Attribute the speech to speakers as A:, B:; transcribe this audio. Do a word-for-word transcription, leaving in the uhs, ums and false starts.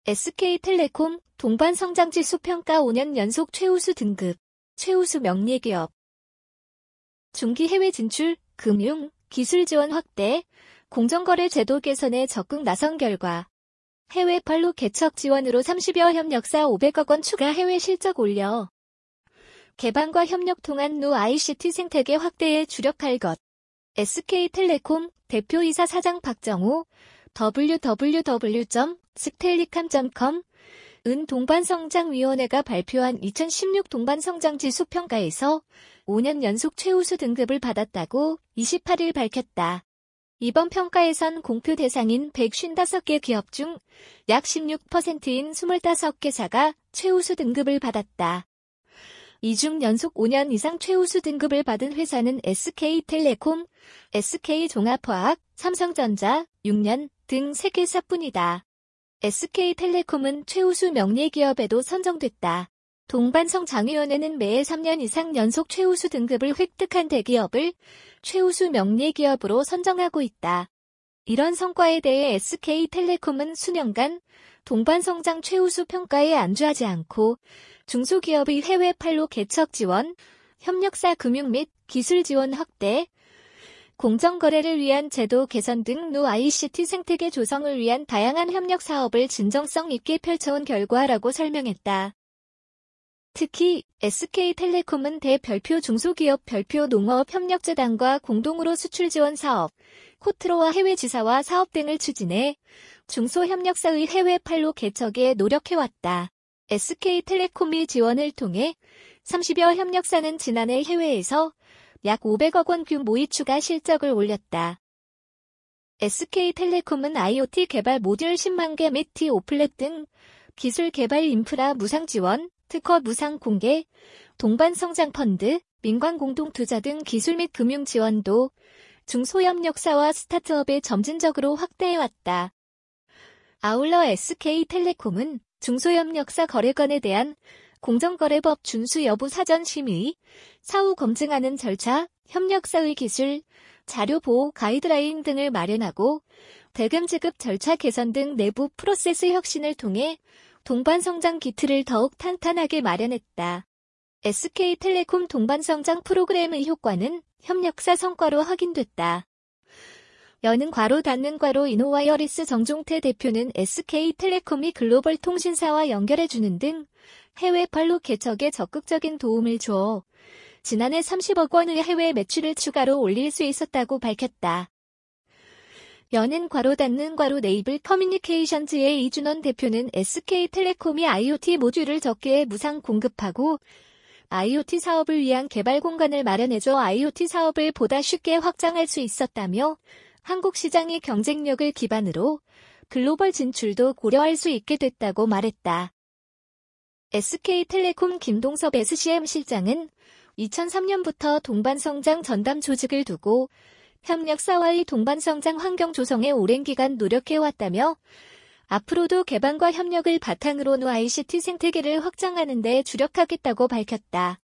A: 에스케이텔레콤 동반성장지수 평가 오 년 연속 최우수 등급, 최우수 명리기업. 중기 해외 진출, 금융, 기술 지원 확대, 공정거래 제도 개선에 적극 나선 결과 해외 판로 개척 지원으로 삼십여 협력사 오백억 원 추가 해외 실적 올려 개방과 협력 통한 노 아이씨티 생태계 확대에 주력할 것. 에스케이텔레콤 대표이사 사장 박정우 더블유 더블유 더블유 점 스텔리캄 점 컴 은 동반성장위원회가 발표한 이천십육 동반성장지수 평가에서 오 년 연속 최우수 등급을 받았다고 이십팔 일 밝혔다. 이번 평가에선 공표 대상인 백오십오 개 기업 중 약 십육 퍼센트인 이십오 개사가 최우수 등급을 받았다. 이 중 연속 오 년 이상 최우수 등급을 받은 회사는 에스케이텔레콤, 에스케이종합화학, 삼성전자, 육 년 등 세 개사뿐이다. 에스케이텔레콤은 최우수 명리기업에도 선정됐다. 동반성장위원회는 매해 삼 년 이상 연속 최우수 등급을 획득한 대기업을 최우수 명리기업으로 선정하고 있다. 이런 성과에 대해 에스케이텔레콤은 수년간 동반성장 최우수 평가에 안주하지 않고 중소기업의 해외 판로 개척 지원, 협력사 금융 및 기술 지원 확대, 공정거래를 위한 제도 개선 등 노 아이씨티 생태계 조성을 위한 다양한 협력 사업을 진정성 있게 펼쳐온 결과라고 설명했다. 특히 에스케이텔레콤은 대별표 중소기업 별표 농업협력재단과 공동으로 수출 지원 사업, 코트로와 해외 지사와 사업 등을 추진해 중소협력사의 해외 판로 개척에 노력해왔다. 에스케이텔레콤이 지원을 통해 삼십여 협력사는 지난해 해외에서 약 오백억 원 규모의 추가 실적을 올렸다. 에스케이텔레콤은 아이오티 개발 모듈 십만 개 및 T-오플렛 등 기술 개발 인프라 무상 지원, 특허 무상 공개, 동반성장 펀드, 민관 공동투자 등 기술 및 금융 지원도 중소협력사와 스타트업에 점진적으로 확대해왔다. 아울러 에스케이텔레콤은 중소협력사 거래건에 대한 공정거래법 준수 여부 사전 심의, 사후 검증하는 절차, 협력사의 기술, 자료 보호 가이드라인 등을 마련하고 대금 지급 절차 개선 등 내부 프로세스 혁신을 통해 동반성장 기틀을 더욱 탄탄하게 마련했다. 에스케이텔레콤 동반성장 프로그램의 효과는 협력사 성과로 확인됐다. 여는 괄호 닫는 괄호 이노와이어리스 정종태 대표는 에스케이텔레콤이 글로벌 통신사와 연결해주는 등 해외 판로 개척에 적극적인 도움을 줘 지난해 삼십억 원의 해외 매출을 추가로 올릴 수 있었다고 밝혔다. 여는 괄호 닫는 괄호 네이블 커뮤니케이션즈의 이준원 대표는 에스케이텔레콤이 아이오티 모듈을 적게에 무상 공급하고 아이오티 사업을 위한 개발 공간을 마련해줘 아이오티 사업을 보다 쉽게 확장할 수 있었다며 한국 시장의 경쟁력을 기반으로 글로벌 진출도 고려할 수 있게 됐다고 말했다. 에스케이텔레콤 김동섭 에스씨엠 실장은 이천삼 년부터 동반성장 전담 조직을 두고 협력사와의 동반성장 환경 조성에 오랜 기간 노력해왔다며 앞으로도 개방과 협력을 바탕으로 노 아이씨티 생태계를 확장하는 데 주력하겠다고 밝혔다.